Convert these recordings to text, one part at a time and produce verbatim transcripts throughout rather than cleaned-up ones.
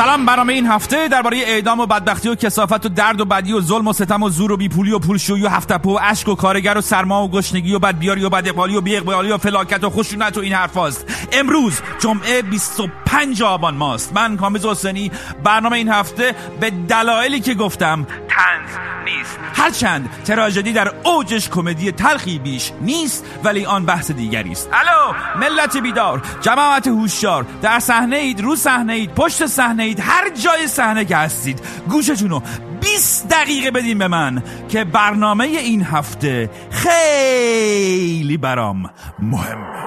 سلام. برنامه این هفته درباره اعدام و بدبختی و کثافت و درد و بدی و ظلم و ستم و زور و بیپولی و پولشویی و هفت‌تپه و اشک و کارگر و سرما و گشنگی و بدبیاری و بداقبالی و بی‌اقبالی و فلاکت و خشونت و این حرفاست. امروز جمعه بیست و پنجم آبان ماست. من کامبیز حسینی. برنامه این هفته به دلایلی که گفتم طنز نیست، هرچند تراژدی در اوجش کمدی تلخی بیش نیست، ولی آن بحث دیگری است. الو ملت بیدار، جماعت هوشیار، در صحنه اید، رو صحنه اید، پشت صحنه اید، هر جای صحنه که هستید، گوشتونو بیست دقیقه بدین به من که برنامه این هفته خیلی برام مهمه.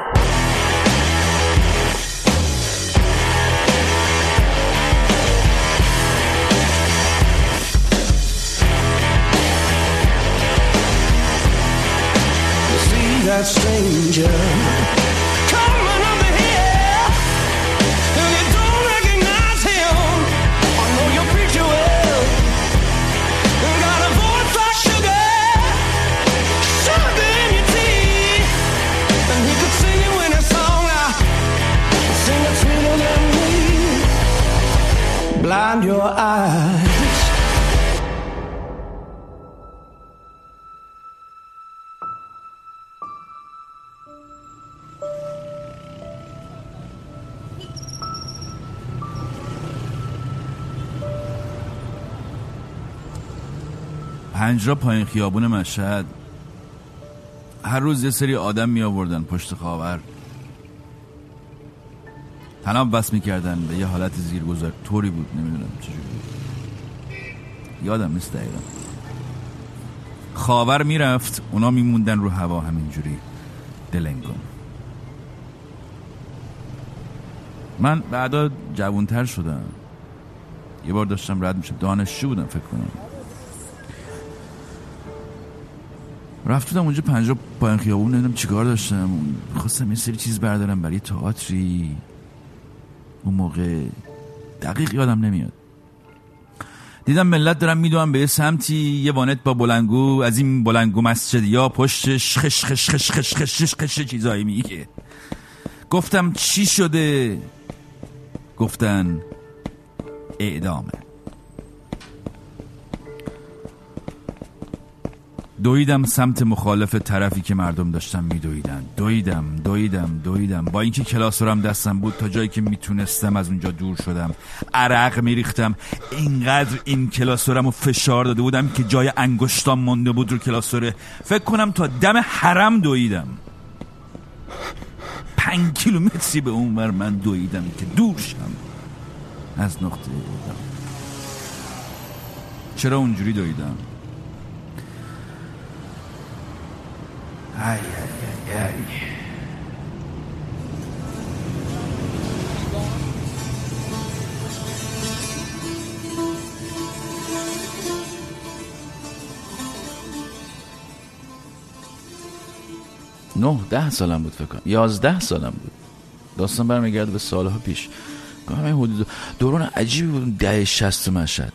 That stranger coming over here, and you don't recognize him. I know you preacher well, and got a voice like sugar, sugar in your tea, and he could sing you in a song, I sing it sweeter than me. Blind your eyes. پنجرا پایین خیابون مشهد هر روز یه سری آدم می آوردن پشت خاور، تناب بس می کردن به یه حالت زیرگذار طوری بود، نمیدونم چجوری بود، یادم نیست دقیقا. خاور می رفت، اونا می موندن رو هوا همینجوری دلنگون. من بعدا جوانتر شدم، یه بار داشتم رد می شدم، دانشجو بودم فکر کنم، رفتم اونجا پنجاه پایین خیابون، نمیدونم چیکار داشتم، خواستم یه سری چیز بردارم برای تئاتری. اون موقع دقیق یادم نمیاد، دیدم ملت دارم میدونم به یه سمتی، یه وانت با بلنگو، از این بلنگو مسجدی ها پشتش خش خش خش خش خش خش خش چیزایی میگه. گفتم چی شده؟ گفتن اعدامه. دویدم سمت مخالف طرفی که مردم داشتن میدویدن. دویدم دویدم دویدم با اینکه کلاسورم دستم بود، تا جایی که میتونستم از اونجا دور شدم. عرق میریختم، اینقدر این کلاسورم رو فشار داده بودم که جای انگشتام مونده بود رو کلاسوره. فکر کنم تا دم حرم دویدم. پنج کیلومتری به اون ور من دویدم که دور شم از نقطه اعدام. چرا اونجوری دویدم؟ ای ای ای ای نه ده سالم بود فکر کنم، یازده سالم بود. داستان برمیگرده به سالها پیش. همه حدود دوران عجیبی بود. ده شصت مشهد،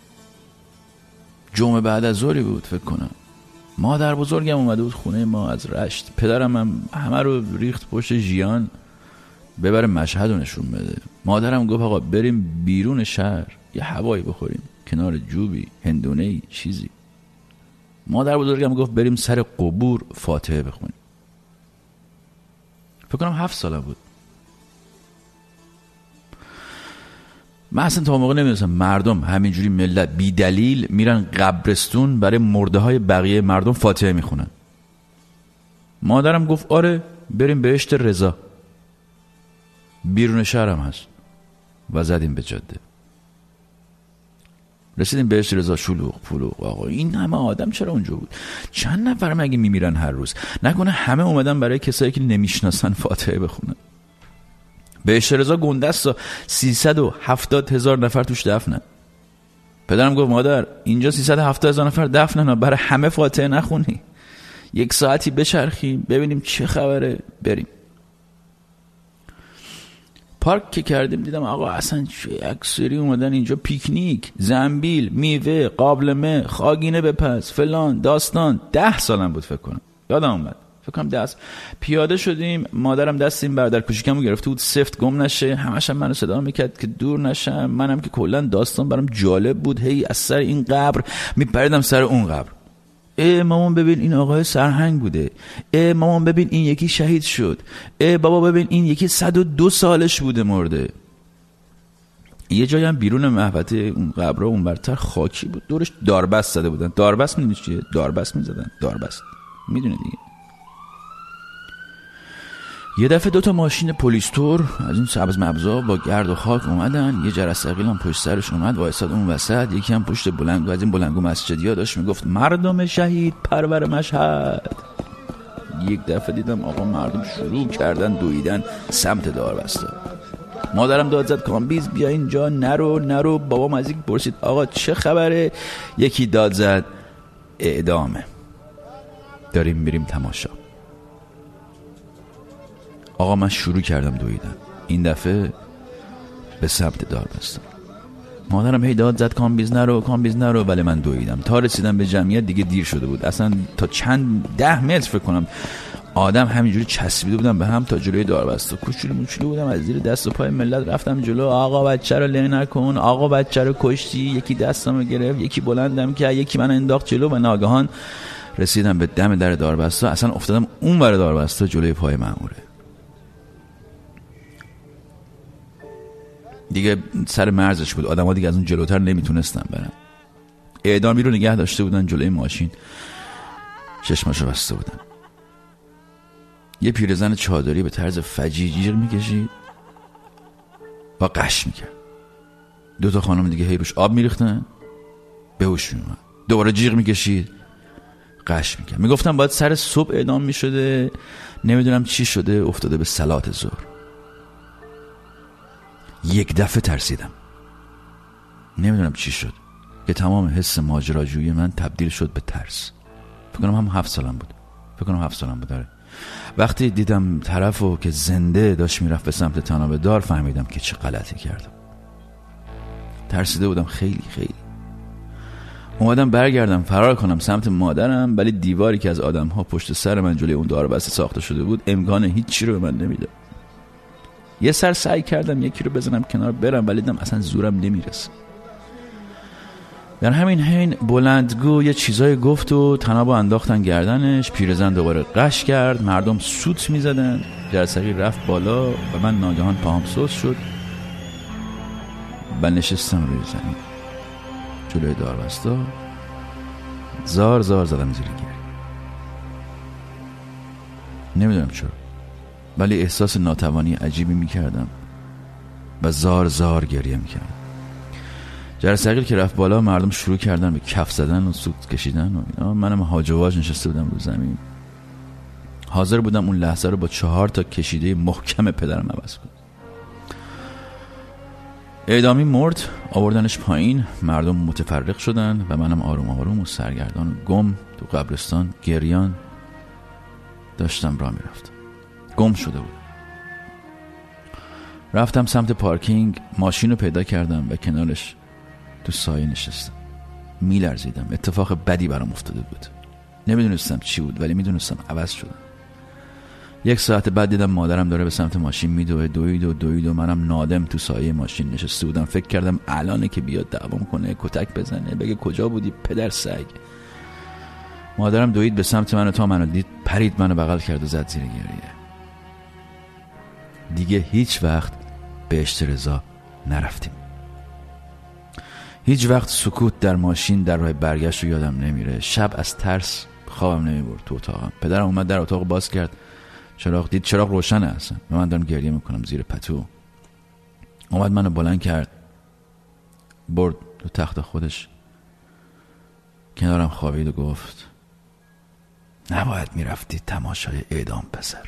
جمعه بعد از ظهری بود فکر کنم. مادر بزرگم اومده بود خونه ما از رشت. پدرم هم همه رو ریخت پشت ژیان ببره مشهد رو نشون بده. مادرم گفت آقا بریم بیرون شهر یه هوایی بخوریم، کنار جوبی، هندونه‌ای، چیزی. مادر بزرگم گفت بریم سر قبور فاتحه بخونیم. فکر کنم هفت ساله بود. من اصلا تا موقع نمیدونستم مردم همینجوری ملت بی دلیل میرن قبرستون برای مرده های بقیه مردم فاتحه میخونن. مادرم گفت آره بریم بهشت رضا، بیرون شهرم هست، و زدیم به جاده. رسیدیم بهشت رضا، شلوغ پلوغ. آقا این همه آدم چرا اونجا بود؟ چند نفر مگه میمیرن هر روز؟ نکنه همه اومدن برای کسایی که نمیشناسن فاتحه بخونن؟ بهشت رضا گنده است، سیصد و هفتاد هزار نفر توش دفنن. پدرم گفت مادر اینجا سیصد و هفتاد هزار نفر دفنن، برای همه فاتحه نخونی؟ یک ساعتی بچرخیم ببینیم چه خبره بریم. پارک که کردیم دیدم آقا اصلا چه اکثری اومدن اینجا پیکنیک، زنبیل، میوه، قابلمه، خاگینه بپز، فلان داستان. ده سالم بود فکر کنم، یادم اومد فکر کنم دست پیاده شدیم. مادرم دست این برادر کوچیکمو گرفته بود سفت گم نشه، همش هم منو صدا میکرد که دور نشم. منم که کلا داستان برام جالب بود، هی از سر این قبر میپریدم سر اون قبر. ای مامان ببین این آقای سرهنگ بوده، ای مامان ببین این یکی شهید شد، ای بابا ببین این یکی صد و دو سالش بوده مرده. یه جایی هم بیرون محوطه اون قبر اون برتر خاکی بود، دورش داربست زده بودن. داربست میدونی چیه؟ داربست میزدن. داربست میدونه دیگه. یه دفعه دوتا ماشین پلیستور از این سبز مبزا با گرد و خاک اومدن، یه جرس ثقیل هم پشت سرش اومد وایساد اون وسط، یکی هم پشت بلنگو از این بلنگو مسجدیا داشت میگفت مردم شهید پرور مشهد. یک دفعه دیدم آقا مردم شروع کردن دویدن سمت داربستا. مادرم داد زد کامبیز بیا اینجا، نرو نرو. بابام از یک پرسید آقا چه خبره؟ یکی داد زد اعدامه، داریم میریم تماشا. آقا من شروع کردم دویدن، این دفعه به سمت داربستا. مادرم هی داد زد کامبیز نرو کامبیز نرو، ولی من دویدم تا رسیدم به جمعیت. دیگه دیر شده بود، اصلا تا چند ده متر فکر کنم آدم همینجوری چسبیده بودم به هم تا جلوی داربستا. کوچولو موچولو بودم، از زیر دست و پای ملت رفتم جلو. آقا بچه رو له نکن، آقا بچه رو کشتی. یکی دستمو گرفت، یکی بلندم کرد، یکی من انداخت جلو و ناگهان رسیدم به دم در داربستا. اصلا افتادم اون ور داربستا جلوی پای مأموره. دیگه سر مرزش بود، آدم‌ها دیگه از اون جلوتر نمیتونستن برن. اعدامی رو نگه داشته بودن جلوی ماشین، چشماشو بسته بودن. یه پیرزن چادری به طرز فجیع جیغ میکشید و قش میکرد. دو تا خانم دیگه هی روش آب میریختن، به هوش میومد. دوباره جیغ میکشید، قش میکرد. میگفتم باید سر صبح اعدام میشده، نمیدونم چی شده، افتاده به صلات ظهر. یک دفعه ترسیدم، نمیدونم چی شد که تمام حس ماجراجویی من تبدیل شد به ترس. فکر کنم هم هفت سالم بود فکر کنم هفت سالم بود داره. وقتی دیدم طرفو که زنده داشت میرفت به سمت تنابه دار، فهمیدم که چه غلطی کردم. ترسیده بودم خیلی خیلی. اومدم برگردم فرار کنم سمت مادرم، ولی دیواری که از آدم‌ها پشت سر من جلوی اون داربسته ساخته شده بود امکان هیچ چی رو به من نمیداد. یه سر سعی کردم یکی رو بزنم کنار برم، ولی دیدم اصلا زورم نمیرسه. در همین حین بلندگو یه چیزای گفت و تنابو انداختن گردنش. پیرزن دوباره قش کرد، مردم سوت میزدن، جرثقیل رفت بالا و من ناگهان پاهم سوس شد و نشستم روی زمین جلوی داربستا. زار زار زدم زیر گریه. نمیدونم چرا، ولی احساس ناتوانی عجیبی میکردم و زار زار گریه میکردم. جرثقیل که رفت بالا، مردم شروع کردن به کف زدن و سوت کشیدن و اینا. منم هاج و واج نشسته بودم رو زمین، حاضر بودم اون لحظه رو با چهار تا کشیده محکم پدرم عوض کنم. اعدامی مرد، آوردنش پایین، مردم متفرق شدن و منم آروم آروم و سرگردان و گم تو قبرستان گریان داشتم راه میرفتم. گم شده بود. رفتم سمت پارکینگ، ماشین رو پیدا کردم و کنارش تو سایه نشستم. میلرزیدم، اتفاق بدی برام افتاده بود. نمیدونستم چی بود، ولی میدونستم عوض شدم. یک ساعت بعد دیدم مادرم داره به سمت ماشین میدوه، دوید و دوید و منم نادم تو سایه ماشین نشسته بودم. فکر کردم الانه که بیاد دعوام کنه، کتک بزنه، بگه کجا بودی پدر سگ. مادرم دوید به سمت من و تا منو دید پرید منو بغل کرد و زد زیر گریه. دیگه هیچ وقت بهشت رضا نرفتیم. هیچ وقت سکوت در ماشین در راه برگشت رو یادم نمیره. شب از ترس خوابم نمیبرد تو اتاقم. پدرم اومد در اتاق باز کرد، چراغ دید، چراغ روشنه اصلا و من دارم گریه میکنم زیر پتو. اومد منو بلند کرد، برد تو تخت خودش، کنارم خوابید و گفت نباید میرفتی تماشای اعدام پسر.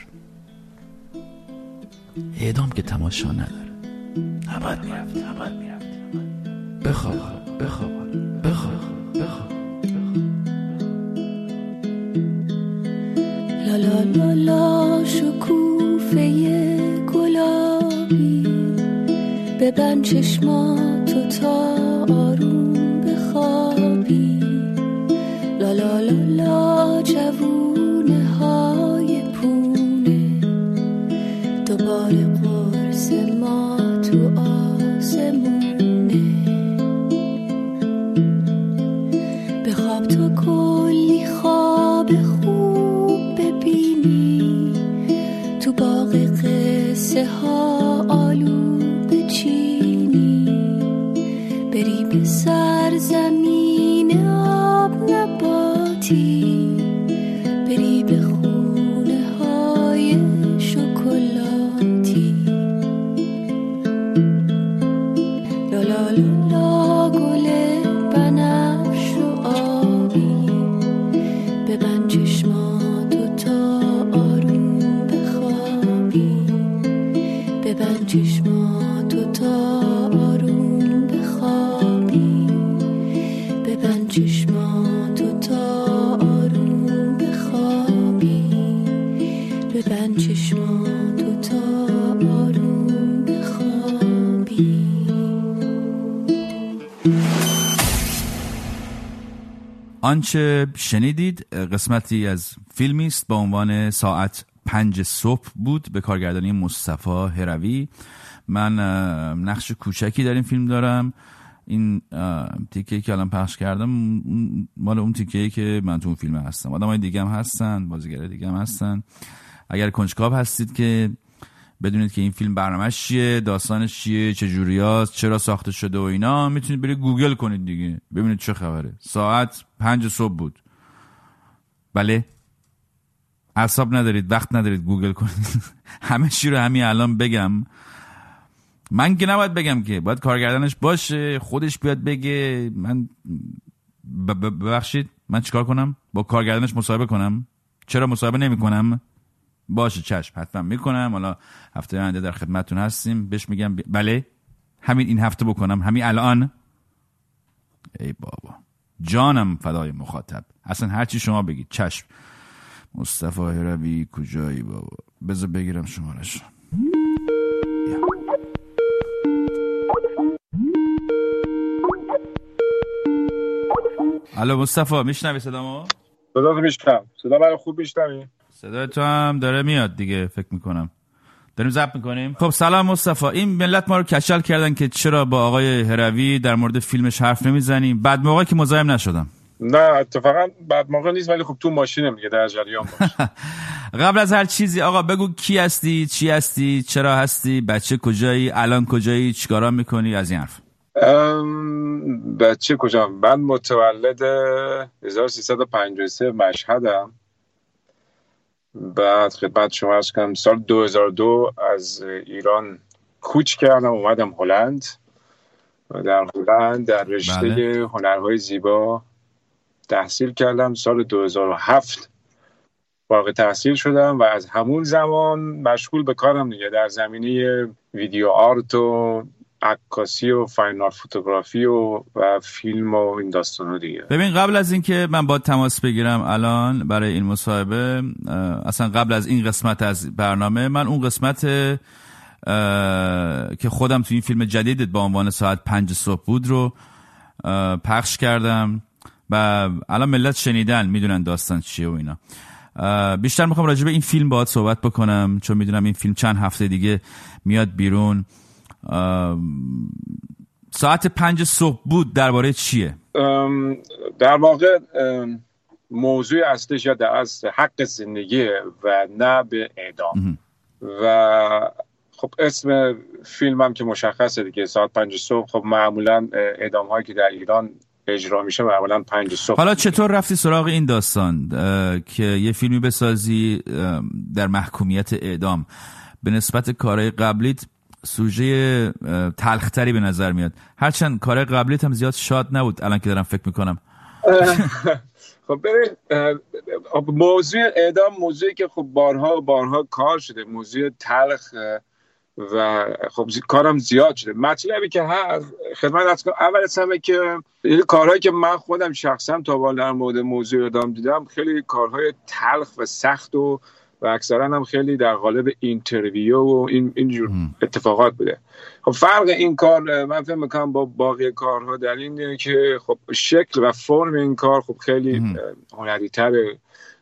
اعدام که تماشا نداره. نباید میرفتی نباید میرفتی بخواب بخواب بخواب بخواب لا لا لا لا شکوفه گلابی، ببند چشماتو تا آروم بخوابی. لا لا لا لا جوونه های ستاره قرص ما تو آسمونه. بخواب تو کلی خواب خوب ببینی، تو باغ قصه ها آلو بچینی، بری به سرزمین آب نباتی، بری به خونه های شکلاتی. لا لا لا گل بنفش و آبی، ببند چشماتو تا آروم بخوابی، ببند چشماتو تا آروم بخوابی، ببند چشماتو تا آروم بخوابی، ببند چشماتو تا آروم بخوابی. آنچه شنیدید قسمتی از فیلمی است با عنوان ساعت پنج صبح بود به کارگردانی مصطفی هروی. من نقش کوچکی در این فیلم دارم. این تیکه‌ای که الان پخش کردم مال اون تیکه‌ای که من تو اون فیلم هستم. آدمای دیگه هم هستن، بازیگرای دیگه هم هستن. اگر کنجکاو هستید که بدونید که این فیلم برنامه‌اش چیه، داستانش چیه، چه جوریاست، چرا ساخته شده و اینا، میتونید برید گوگل کنید دیگه، ببینید چه خبره. ساعت پنج صبح بود. بله، اعصاب ندارید، وقت ندارید گوگل کنید. همه چی رو همین الان بگم. من که نباید بگم که، باید کارگردانش باشه، خودش بیاد بگه. من ببخشید من چیکار کنم؟ با کارگردانش مصاحبه کنم؟ چرا مصاحبه نمی کنم؟ باشه چشم، حتما میکنم. حالا هفته آینده در خدمتتون هستیم. بهش میگم ب... بله همین این هفته بکنم، همین الان. ای بابا جانم فدای مخاطب، اصلا هرچی شما بگید چشم. مصطفی هروی کجایی بابا؟ بذار بگیرم شمارش. الو مصطفی، میشنوی صدامو؟ صدا تو میشنم. صدا برای خوب میشنوی؟ صدا تو هم داره میاد دیگه، فکر میکنم داریم ضبط میکنیم. خب سلام مصطفی. این ملت ما رو کچل کردن که چرا با آقای هروی در مورد فیلمش حرف نمیزنیم. بعد موقعی که مزاحم نشدم. نه اتفاقا بعد موقع نیست، ولی خب تو ماشینم دیگه، در جریان باش. قبل از هر چیزی آقا بگو کی هستی، چی هستی، چرا هستی، بچه کجایی، الان کجایی، چیکارا میکنی، از این حرف. بچه کجام؟ من متولد هزار و سیصد و پنجاه و سه مشهدم. بعد خدمت شما عرض کنم سال دو هزار و دو از ایران کوچ کردم، اومدم هلند. در هلند در رشته بله. هنرهای زیبا تحصیل کردم. سال دو هزار و هفت فارغ التحصیل شدم و از همون زمان مشغول به کارم دیگه، در زمینه ویدیو آرت و عکاسی و فاین آرت فوتوگرافی و, و فیلم و این داستانا دیگه. ببین قبل از این که من با تماس بگیرم الان برای این مصاحبه، اصلا قبل از این قسمت از برنامه، من اون قسمت که خودم تو این فیلم جدیدت با عنوان ساعت پنج صبح بود رو پخش کردم و الان ملت شنیدن، میدونن داستان چیه و اینا. بیشتر میخوام راجع به این فیلم باهات صحبت بکنم چون میدونم این فیلم چند هفته دیگه میاد بیرون. ساعت پنج صبح بود درباره چیه؟ در واقع موضوع اصلیش یا از حق زندگی و نه به اعدام. و خب اسم فیلمم که مشخصه دیگه، ساعت پنج صبح. خب معمولا اعدام هایی که در ایران اجرا میشه معمولا پنج صبح. حالا چطور رفتی سراغ این داستان که یه فیلمی بسازی در محکومیت اعدام؟ به نسبت کارهای قبلیت سوژه تلختری به نظر میاد، هرچند کارهای قبلیت هم زیاد شاد نبود الان که دارم فکر میکنم. خب ببین، موضوع اعدام موضوعی که خب بارها و بارها کار شده، موضوع تلخ و خب کارم زیاد شده. مطلبی که هست خدمت از اول از همه که این کارهایی که من خودم شخصا تا بالا در مورد موضوع اعدام دیدم خیلی کارهای تلخ و سخت و و اکثرا هم خیلی در قالب اینترویو و این اینجور اتفاقات بوده. خب فرق این کار من فکر می‌کنم با باقی کارها در اینه که خب شکل و فرم این کار خب خیلی هنری‌تره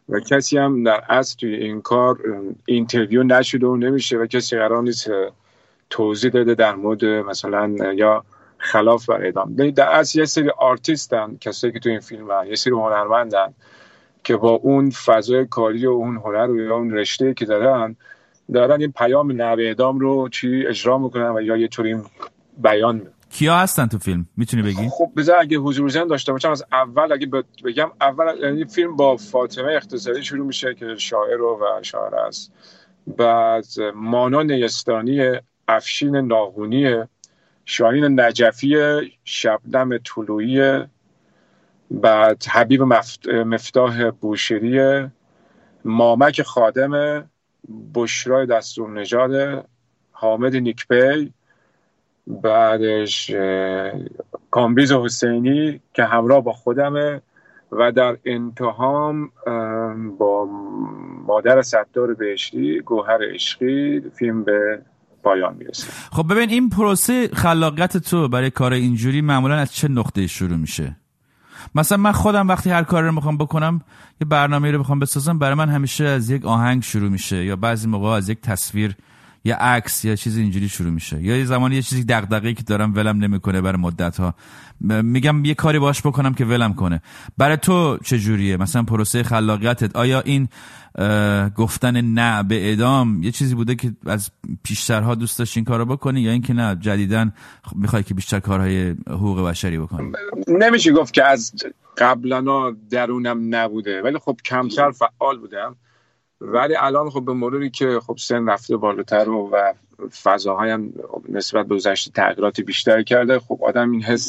و کسی هم در اصل توی این کار اینترویو نشده و نمیشه و کسی قرار نیست توضیح داده در مورد مثلا یا خلاف بر اعدام. در اصل یه سری آرتیستن، کسایی که توی این فیلم هست، یه سری هنرمندن که با اون فضای کاری و اون هنر و یا اون رشته که دارن دارن این پیام نو اعدام رو چی اجرا میکنن و یا یه طوری بیان میکنن. کیا هستن تو فیلم میتونی بگی؟ خب بذار اگه حضور ذهن داشته باشم از اول اگه بگم، اول یعنی فیلم با فاطمه اختصاری شروع میشه که شاعر و شاعر است، بعد مانا نیستانی، افشین ناقونی، شاهین نجفی، شبنم طلوعی، بعد حبیب مفتاح بوشیری، مامک خادم، بشرای دستور نژاد، حامد نیکبی، بعدش کامبیز حسینی که همراه با خودمه و در انتهام با مادر ستار بهشتی گوهر عشقی فیلم به پایان میرسه. خب ببین این پروسه خلاقیت تو برای کار اینجوری معمولا از چه نقطه‌ای شروع میشه؟ مثلا من خودم وقتی هر کاری رو میخوام بکنم، یه برنامه‌ای رو میخوام بسازم، برای من همیشه از یک آهنگ شروع میشه یا بعضی موقع از یک تصویر یا عکس یا چیز اینجوری شروع میشه، یا یه زمانی یه چیزی دغدغه‌ای که دارم ولم نمیکنه برای مدت‌ها، میگم یه کاری باش بکنم که ولم کنه. برای تو چه جوریه مثلا پروسه خلاقیتت؟ آیا این گفتن نه به اعدام یه چیزی بوده که از پیشترها دوست داشتی این کارو بکنی، یا اینکه نه جدیداً میخوای که بیشتر کارهای حقوق بشری بکنی؟ نمیشه گفت که از قبلا درونم نبوده، ولی خب کمتر فعال بودم، ولی الان خب به مروری که خب سن رفته بالاتر و, و فضاهایم نسبت به گذشته تغییرات بیشتر کرده، خب آدم این حس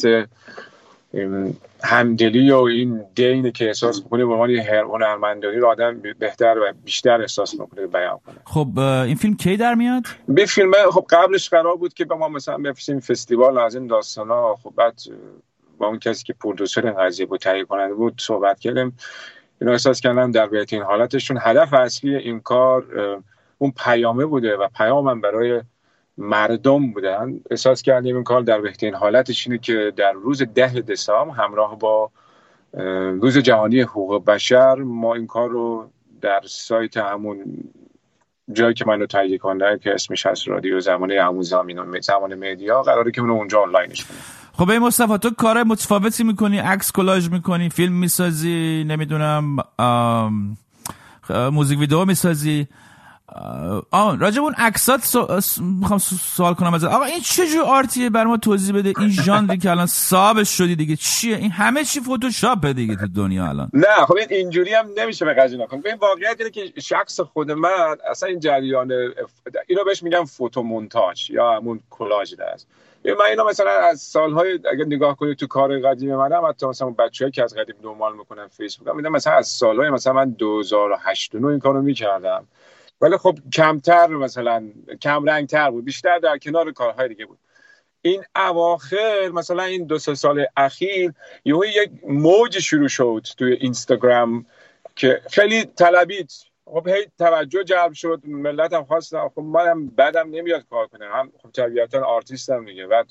همدلی و این دینی که احساس میکنه به عنوان یه هنرمندی رو آدم بهتر و بیشتر احساس میکنه بیان کنه. خب این فیلم کی در میاد؟ به فیلم خب قبلش قرار بود که به ما مثلا بفرستیم فستیوال از این داستانا، خب بعد با اون کسی که پرودوسر این قضیه بود، تهیه کننده بود، صحبت کردیم، اینا احساس کردن در بهترین حالتشون هدف اصلی این کار اون پیامه بوده و پیامم برای مردم بودن. احساس کردیم این کار در بهترین حالتش اینه که در روز ده دسامبر همراه با روز جهانی حقوق بشر ما این کار رو در سایت همون جایی که من رو تهیه کنده که اسمش هست رادیو زمانه همون زمین و زمان مدیا، قراره که اونو اونجا آنلاینش کنیم. خب این مصطفی تو کار متفاوتی میکنی، عکس کلاژ میکنی، فیلم میسازی، نمیدونم موزیک ویدیو میسازی. آه راجب اون عکسات سو... میخوام سوال کنم ازت. آقا این چه جور آرتیه؟ برای ما توضیح بده. این ژانری که الان صاحبش شدی دیگه چیه؟ این همه چی فتوشاپه دیگه تو دنیا الان. نه خب این اینجوری هم نمیشه به قضیه نکنم. این واقعیت اینه که شخص خود من اصلا این جریان اینو بهش میگم فوتو مونتاژ یا همون کلاژ است. من اینا مثلا از سالهای اگه نگاه کنید تو کار قدیم منم، حتی مثلا بچه‌ای که از قدیم دنبال میکنن فیسبوک هم میدونم مثلا از سالهای مثلا من دو هزار و هشت و نه این کارو میکردم، ولی خب کمتر، مثلا کم رنگتر بود، بیشتر در کنار کارهای دیگه بود. این اواخر مثلا این دو سه سال اخیر یهو یک موج شروع شد توی اینستاگرام که خیلی طلبید، خب هی توجه جلب شد، ملت هم خواستن، خب منم بعدم نمیاد کار کنم، هم خب طبیعتا آرتیستم دیگه، بعد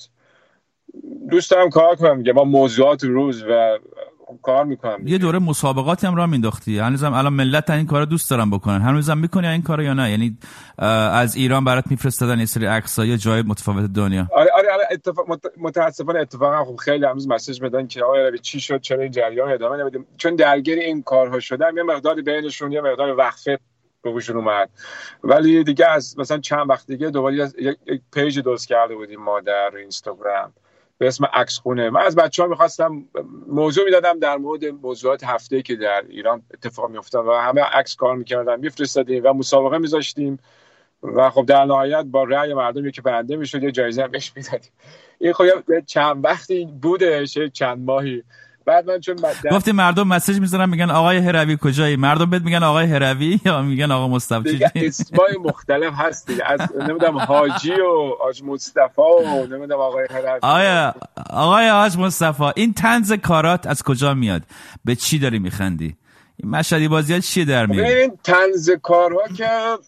دوست دارم کار کنم دیگه با موضوعات روز و کار میکنم دیگه. یه دوره مسابقاتی هم راه مینداختی، هنوزم الان ملت این کارو دوست دارن بکنن، هنوزم میکنی این کارو یا نه؟ یعنی از ایران برات میفرستادن یه سری عکس‌ها یا جای متفاوت دنیا؟ آره آره آره اتفاق متاسفانه اتفاقا خب خیلی هنوز مسیج میدن که آقا روی چی شد، چرا این جریان ادامه نمیدیم، چون درگیر این کارها شدم، یه مقداری بینشون یه مقدار وقفه به وجود اومد، ولی دیگه از مثلا چند وقت دیگه دوباره یک, یک پیج درست کرده بودیم ما در اینستاگرام به اسم عکس خونه. من از بچه‌ها می‌خواستم موضوع میدادم در مورد موضوعات هفته‌ای که در ایران اتفاق می‌افتاد و همه عکس کار می‌کردن، می‌فرستادیم و مسابقه می‌ذاشتیم و خب در نهایت با رأی مردم که برنده می‌شد یه جایزه هم بهش می‌دادیم. این خب چند وقتی بودش، چند ماهی بعد من چون بعد گفتی مردم مسیج می‌ذارن میگن آقای هروی کجایی؟ مردم بهت میگن آقای هروی یا میگن آقا مصطفی؟ دیگه اسمای مختلف هست دیگه، از نمیدونم حاجی و حاج مصطفی و نمیدونم آقای هروی. آیا آقای حاج مصطفی این طنز کارات از کجا میاد؟ به چی داری میخندی؟ این مشهدی بازیات چیه در میاد؟ این طنز کارها که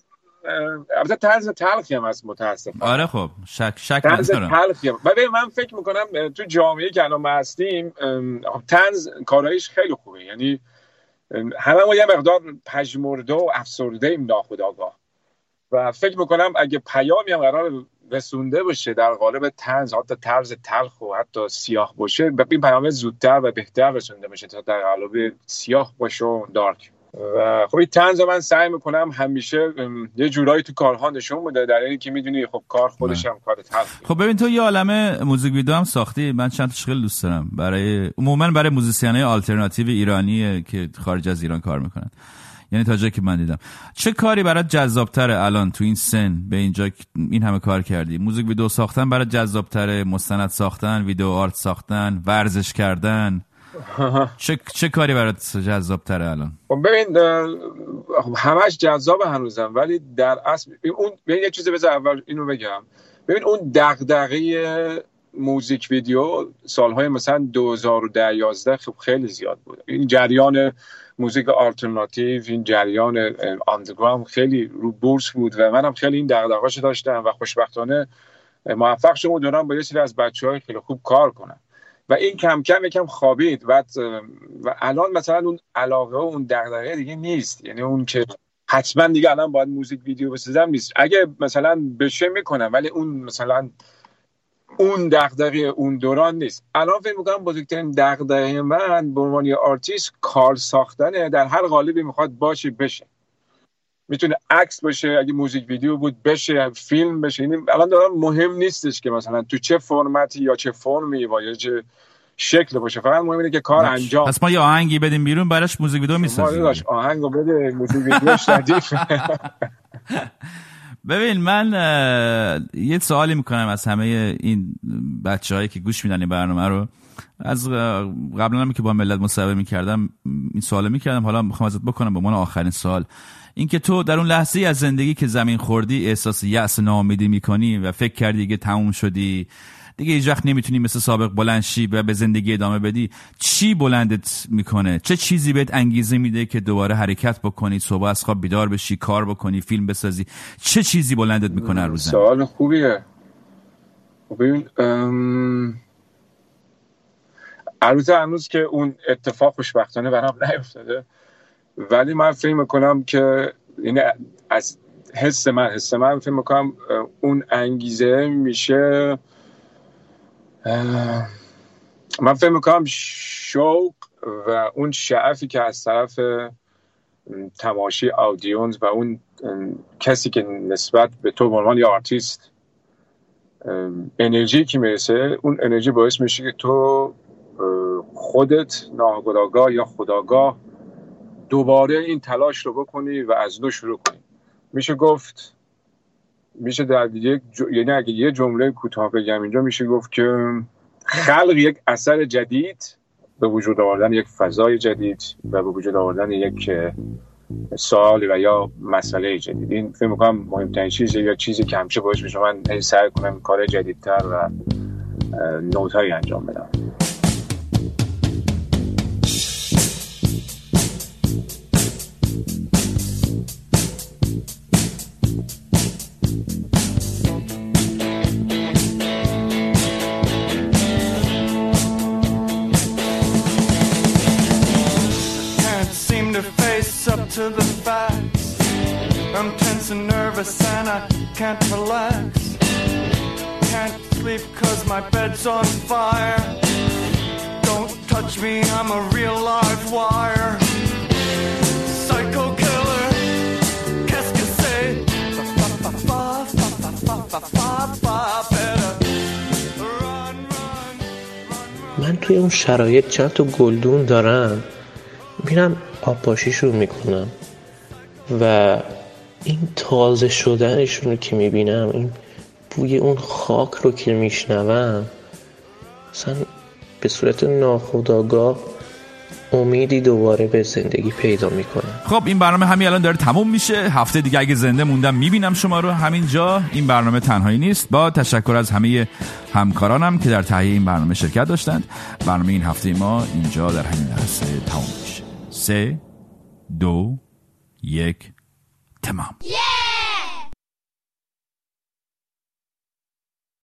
البته طنز تلخی هم هست متاسفانه. آره خب شک شک طنز تلخی هم. ولی من فکر میکنم تو جامعه که الان ما هستیم طنز کارایش خیلی خوبه، یعنی همه ما یه مقدار پژمرده و افسرده ایم ناخودآگاه و فکر میکنم اگه پیامی هم قرار رسونده باشه در قالب طنز، حتی طرز تلخ و حتی سیاه باشه، این پیام زودتر و بهتر رسونده باشه تا در قالب سیاه باشه و دارک. و خب این طنز من سعی میکنم همیشه یه جورایی تو کارها نشون بده، در اینی که میدونی خب کار خودش هم کار تلخ. خب ببین تو یه عالمه موزیک ویدیو هم ساختی، من چند تاش خیلی دوست دارم، برای عموما برای موزیسینای آلترناتیو ایرانی که خارج از ایران کار میکنن، یعنی تا جایی که من دیدم. چه کاری برات جذاب‌تره الان تو این سن به اینجا این همه کار کردی؟ موزیک ویدیو ساختن برات جذاب‌تره، مستند ساختن، ویدیو آرت ساختن، ورزش کردن؟ چه چه کاری برات جذاب‌تره الان؟ خب ببین همش جذاب هنوزم، ولی در اصل اون ببین یه چیزی بذار اول اینو بگم. ببین اون دغدغه موزیک ویدیو سالهای مثلا دو هزار و ده یازده خب خیلی زیاد بود. این جریان موزیک آلترناتیو، این جریان آندرگراند خیلی رو بورس بود و منم خیلی این دغدغه‌اشو داشتم و خوشبختانه موفق شدم اون دوران با یه سری از بچه‌های خیلی خوب کار کنم و این کم کم یکم خوابید و و الان مثلا اون علاقه و اون دغدغه دیگه نیست، یعنی اون که حتما دیگه الان باید موزیک ویدیو بسازم نیست. اگه مثلا بشه میکنم، ولی اون مثلا اون دغدغه اون دوران نیست. الان فکر می‌کنم بزرگترین دغدغه من به عنوان یه آرتیست کار ساختنه، در هر قالبی میخواد باشه بشه. میتونه عکس باشه، اگه موزیک ویدیو بود بشه، فیلم بشه. یعنی الان دارم مهم نیستش که مثلا تو چه فرمتی یا چه فرمی یا چه شکل باشه، فقط مهم اینه که کار باش. انجام. پس ما یه آهنگی بدیم بیرون براش موزیک ویدیو میسازیم. ما آهنگو بده، موزیک ویدیوش ردیف. ببین من یه سوالی میکنم از همه این بچه‌هایی که گوش میدن این برنامه رو. از قبلا هم که با ملت مصاحبه میکردم این سوالو میکردم، حالا میخوام ازت بکنم به عنوان آخرین سوال. این که تو در اون لحظه از زندگی که زمین خوردی احساس یأس و ناامیدی میکنی و فکر کردی دیگه تموم شدی، دیگه هیچ وقت نمیتونی مثل سابق بلند شی و به زندگی ادامه بدی، چی بلندت میکنه؟ چه چیزی بهت انگیزه میده که دوباره حرکت بکنی، صبح از خواب بیدار بشی، کار بکنی، فیلم بسازی؟ چه چیزی بلندت میکنه هر روز؟ سوال خوبیه. ببین ام... البته هنوز که اون اتفاق خوشبختانه برام نیفتاده، ولی من فکر میکنم که این از حس من حس من فکر میکنم اون انگیزه میشه، من فکر میکنم شوق و اون شعفی که از طرف تماشی آدینس و اون کسی که نسبت به تو به عنوان یه آرتیست انرژی که میرسه، اون انرژی باعث میشه که تو خودت ناخودآگاه یا خودآگاه دوباره این تلاش رو بکنی و از نو شروع کنی. میشه گفت میشه در یک ج... یعنی اگه یه جمله کوتاه بگم اینجا، میشه گفت که خلق یک اثر جدید، به وجود آوردن یک فضای جدید و به وجود آوردن یک سوال و یا مسئله جدید، این فکر می‌کنم مهمترین چیزه یا چیزی که همیشه باعث میشه من سعی کنم کار جدیدتر و نوتایی انجام بدم. To the facts, I'm tense and nervous and I can't relax. Can't sleep cause my bed's on fire. Don't touch me, I'm a real live wire. Psycho killer, qu'est-ce que c'est? Fa fa fa fa fa fa fa fa better run run run. من توی اون شرایط چند تا گلدون دارم، میرم آب پاشیش رو میکنم و این تازه شدنشون رو که میبینم، این بوی اون خاک رو که میشنوم، اصلا به صورت ناخودآگاه امیدی دوباره به زندگی پیدا میکنم. خب این برنامه همین الان داره تموم میشه. هفته دیگه اگه زنده موندم میبینم شما رو همینجا. این برنامه تنهایی نیست. با تشکر از همه همکارانم که در تهیه این برنامه شرکت داشتند. برنامه این هفته ما اینجا در همین لحظه تموم میشه. سه دو یک تمام.